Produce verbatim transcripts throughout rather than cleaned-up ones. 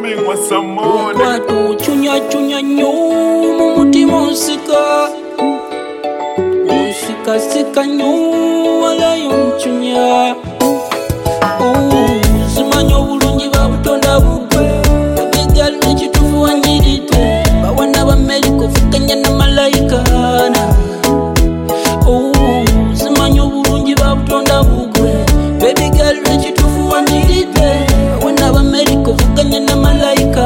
coming with some money. Kwatu chunya chunya nyo mumutima usika Usika sika nyo wala yonchunya Zimanyo bulungi babutonda bugwe Ebigali n'ekitufu wanyirite Bawana b'Amerika ofukanya na malayika Zimanyo bulungi babutonda bugwe Ebigali n'ekitufu wanyirite Bawana b'Amerika ofukanya na malayika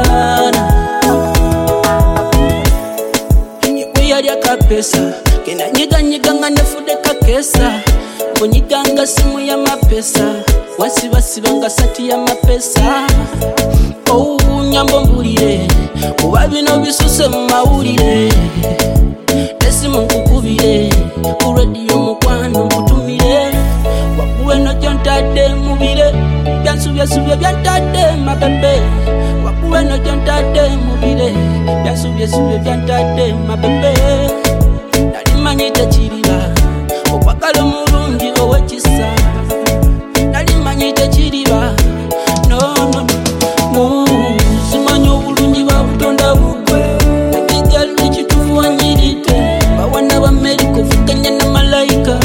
Yali akapesa Kena nyiga nyiga nga nefude kakesa Kunyiganga simu ya mapesa Wasiba siba nga sati ya mapesa Oh nyambo mbulire Kuba bino bisuse mawulire Esimu nkukubire Ku radio mukwano mputumire Wakuwe no jontade mubire Byansubya subya byantade mabebe Wakuwe no jontade mubire Byansubya subya byantade mabebe Nalimanyite kirira Okwagala omulungi owekisa Nalimanyite kirira No no no Simanyi obulungi babutonda bugwe Ebigali n'ekitufu wanyirite Bawana b'Amerika ofukanya na malayika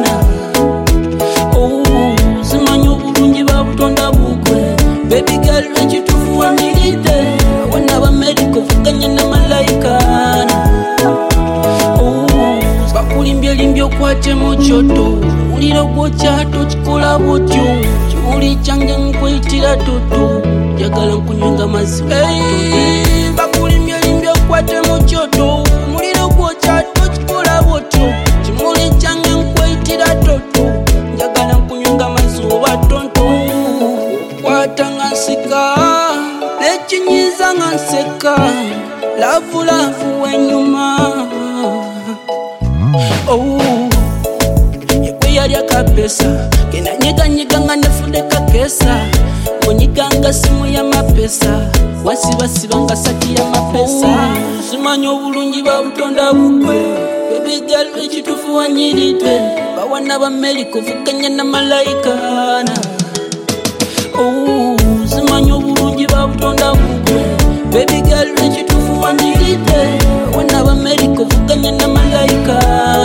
Simanyi obulungi babutonda bugwe Ebigali n'ekitufu wanyirite Bawana b'Amerika ofukanya na malayika Bakulimbye limbye okwate mu kyoto Muliro gw'okyato kikola butyo Kimuli kyange nkwitira toto Njagala nkunywenga mazzi Bakulimbye limbye okwate mu kyoto Muliro gw'okyato kikola butyo Kimuli kyange nkwitira toto Njagala nkunywenga mazzi oba tonto Kwata nga nsika Nekinyiza nga nseka Lavu lavu w'enyuma Oh, yekwe yali akapesa Kena nyiga nyiga nga nefude kakesa Kunyiganga simu ya mapesa Wasiba siba nga sati ya mapesa Simanyi obulungi babutonda bugwe Ebigali n'ekitufu wanyirite Bawana b'Amerika ofukanya na malayika Oh, simanyi obulungi babutonda bugwe Ebigali n'ekitufu wanyirite Bawana b'Amerika ofukanya na malayika